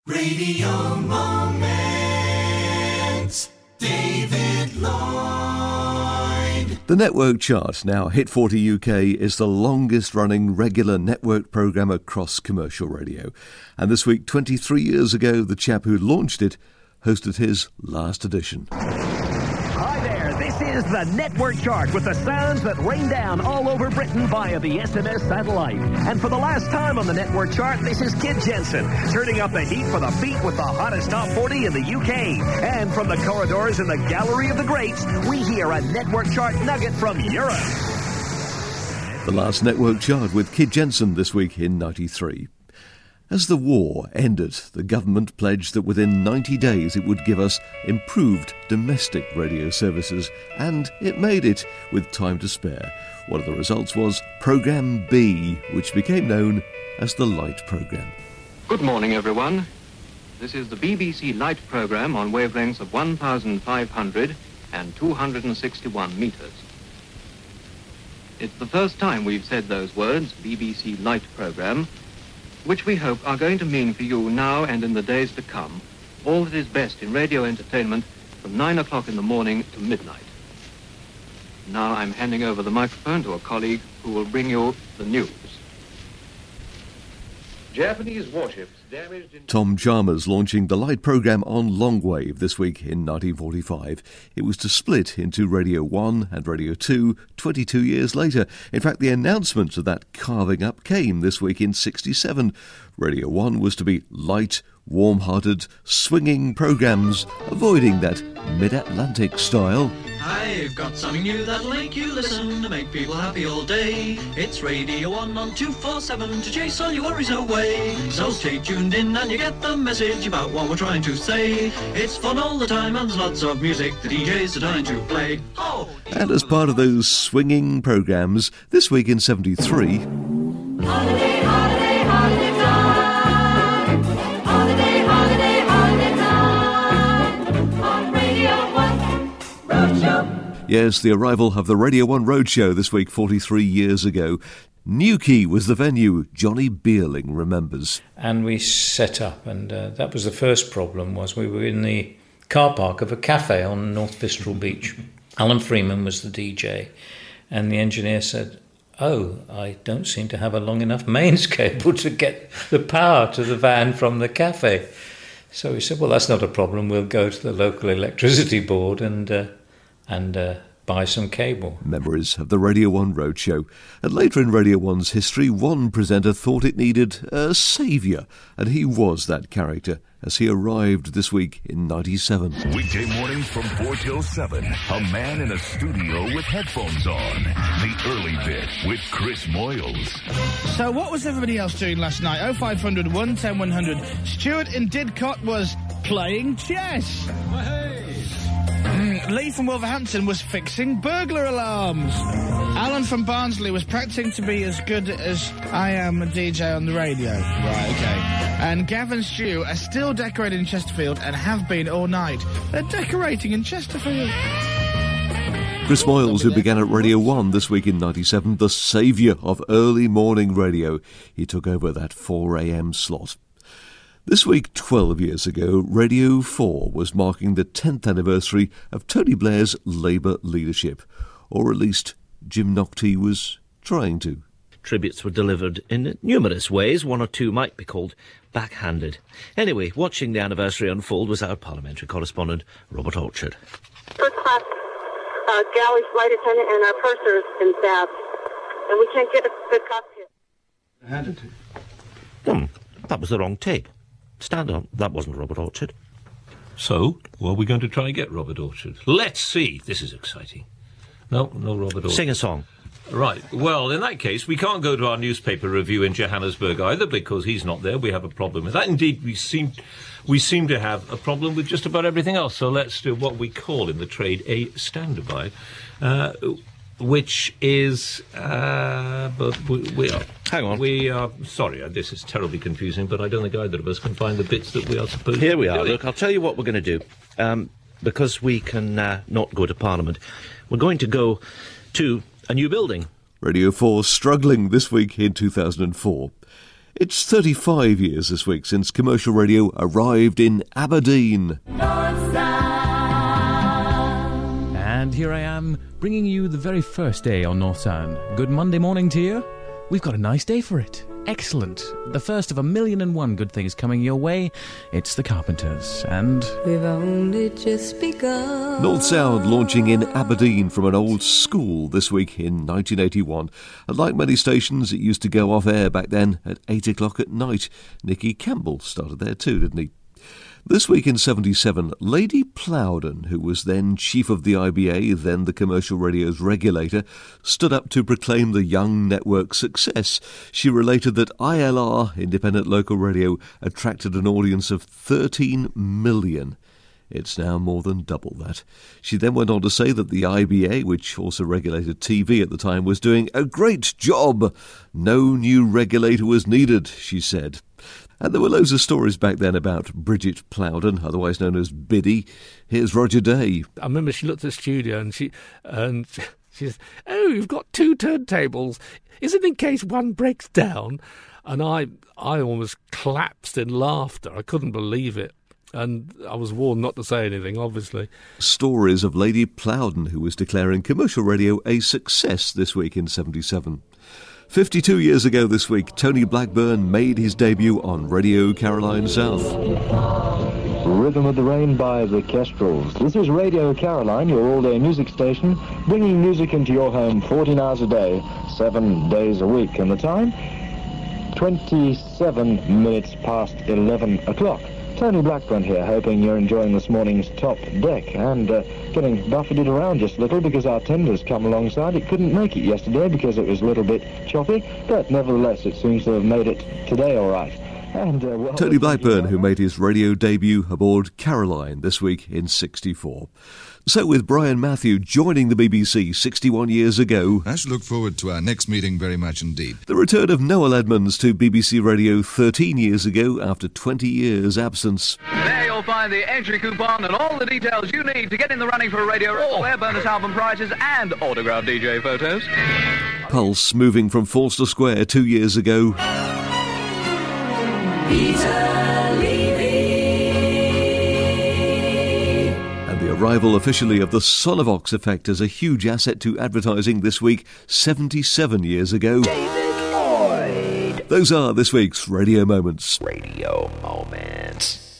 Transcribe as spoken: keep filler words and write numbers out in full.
Radio Moments, David Lloyd. The Network Chart, now Hit forty U K, is the longest-running regular network programme across commercial radio. And this week, twenty-three years ago, the chap who launched it hosted his last edition. Hi there, this is the Network Chart with the sounds that rain down all over Britain via the S M S satellite. And for the last time on the Network Chart, this is Kid Jensen, turning up the heat for the beat with the hottest top forty in the U K. And from the corridors in the Gallery of the Greats, we hear a Network Chart nugget from Europe. The last Network Chart with Kid Jensen this week in ninety-three. As the war ended, the government pledged that within ninety days it would give us improved domestic radio services, and it made it with time to spare. One of the results was Programme B, which became known as the Light Programme. Good morning, everyone. This is the B B C Light Programme on wavelengths of one thousand five hundred and two hundred sixty-one metres. It's the first time we've said those words, B B C Light Programme, which we hope are going to mean for you now and in the days to come all that is best in radio entertainment from nine o'clock in the morning to midnight. Now I'm handing over the microphone to a colleague who will bring you the news. Japanese warships damaged in... Tom Chalmers launching the Light Programme on Longwave this week in nineteen forty-five. It was to split into Radio one and Radio two twenty-two years later. In fact, the announcement of that carving up came this week in sixty-seven. Radio one was to be light, warm-hearted, swinging programmes, avoiding that mid-Atlantic style. I've got something new that'll make you listen to make people happy all day. It's Radio one on two forty-seven to chase all your worries away. So stay tuned in and you get the message about what we're trying to say. It's fun all the time and there's lots of music the D Js are trying to play. Oh! And as part of those swinging programmes, this week in seventy-three... Holiday, holiday, holiday time. Holiday, holiday, holiday time. On Radio one Roadshow. Yes, the arrival of the Radio one Roadshow this week forty-three years ago. Newquay was the venue, Johnny Beerling remembers. And we set up, and uh, that was the first problem, was we were in the car park of a cafe on North Fistral Beach. Alan Freeman was the D J, and the engineer said, oh, I don't seem to have a long enough mains cable to get the power to the van from the cafe. So we said, well, that's not a problem. We'll go to the local electricity board and uh, and uh, buy some cable. Memories of the Radio one Roadshow. And later in Radio one's history, one presenter thought it needed a saviour, and he was that character as he arrived this week in ninety-seven. Weekday mornings from four till seven, a man in a studio with headphones on. The Early Bit with Chris Moyles. So what was everybody else doing last night? oh five hundred, one ten, one hundred. Stuart in Didcot was playing chess. Mm, Lee from Wolverhampton was fixing burglar alarms. Alan from Barnsley was practicing to be as good as I am a D J on the radio. Right, okay. And Gav and Stu are still decorating Chesterfield and have been all night. They're decorating in Chesterfield. Chris Moyles, who began at Radio one this week in ninety-seven, the saviour of early morning radio. He took over that four a.m. slot. This week, twelve years ago, Radio four was marking the tenth anniversary of Tony Blair's Labour leadership. Or at least, Jim Naughtie was trying to. Tributes were delivered in numerous ways. One or two might be called backhanded. Anyway, watching the anniversary unfold was our parliamentary correspondent, Robert Orchard. First class uh, galley flight attendant and our purser's been stabbed. And we can't get a good cop here. Handed to. Hmm, that was the wrong tape. Stand on. That wasn't Robert Orchard. So, well, we're going to try and get Robert Orchard. Let's see. This is exciting. No, no Robert Orchard. Sing a song. Right. Well, in that case, we can't go to our newspaper review in Johannesburg either because he's not there. We have a problem with that. Indeed, we seem we seem to have a problem with just about everything else. So let's do what we call in the trade a standby, uh, which is... Uh, but we, we are... Hang on. We are... Sorry, uh, this is terribly confusing, but I don't think either of us can find the bits that we are supposed Here to we be are. doing. Look, I'll tell you what we're going to do. Um, because we can uh, not go to Parliament, we're going to go to a new building. Radio four struggling this week in two thousand four. It's thirty-five years this week since commercial radio arrived in Aberdeen. And here I am, bringing you the very first day on North Sound. Good Monday morning to you. We've got a nice day for it. Excellent. The first of a million and one good things coming your way. It's the Carpenters, and we've only just begun. North Sound launching in Aberdeen from an old school this week in nineteen eighty-one. And like many stations, it used to go off air back then at eight o'clock at night. Nicky Campbell started there too, didn't he? This week in seventy-seven, Lady Plowden, who was then chief of the I B A, then the commercial radio's regulator, stood up to proclaim the young network's success. She related that I L R, Independent Local Radio, attracted an audience of thirteen million. It's now more than double that. She then went on to say that the I B A, which also regulated T V at the time, was doing a great job. No new regulator was needed, she said. And there were loads of stories back then about Bridget Plowden, otherwise known as Biddy. Here's Roger Day. I remember she looked at the studio and she and she says, "Oh, you've got two turntables. Is it in case one breaks down?" And I, I almost collapsed in laughter. I couldn't believe it. And I was warned not to say anything, obviously. Stories of Lady Plowden, who was declaring commercial radio a success this week in seventy-seven. fifty-two years ago this week, Tony Blackburn made his debut on Radio Caroline South. Rhythm of the Rain by the Kestrels. This is Radio Caroline, your all-day music station, bringing music into your home fourteen hours a day, seven days a week. And the time? twenty-seven minutes past eleven o'clock. Tony Blackburn here, hoping you're enjoying this morning's Top Deck and uh, getting buffeted around just a little because our tender's come alongside. It couldn't make it yesterday because it was a little bit choppy, but nevertheless it seems to have made it today all right. And, uh, well, Tony Blackburn, who made his radio debut aboard Caroline this week in sixty-four. So with Brian Matthew joining the B B C sixty-one years ago, I should look forward to our next meeting very much indeed. The return of Noel Edmonds to B B C Radio thirteen years ago after twenty years absence. There you'll find the entry coupon and all the details you need to get in the running for a Radio Roll, air bonus album prizes and autographed D J photos. Pulse moving from Forster Square two years ago. Peter Levy. And the arrival officially of the Sonovox effect as a huge asset to advertising this week, seventy-seven years ago. David Lloyd. Those are this week's Radio Moments. Radio Moments.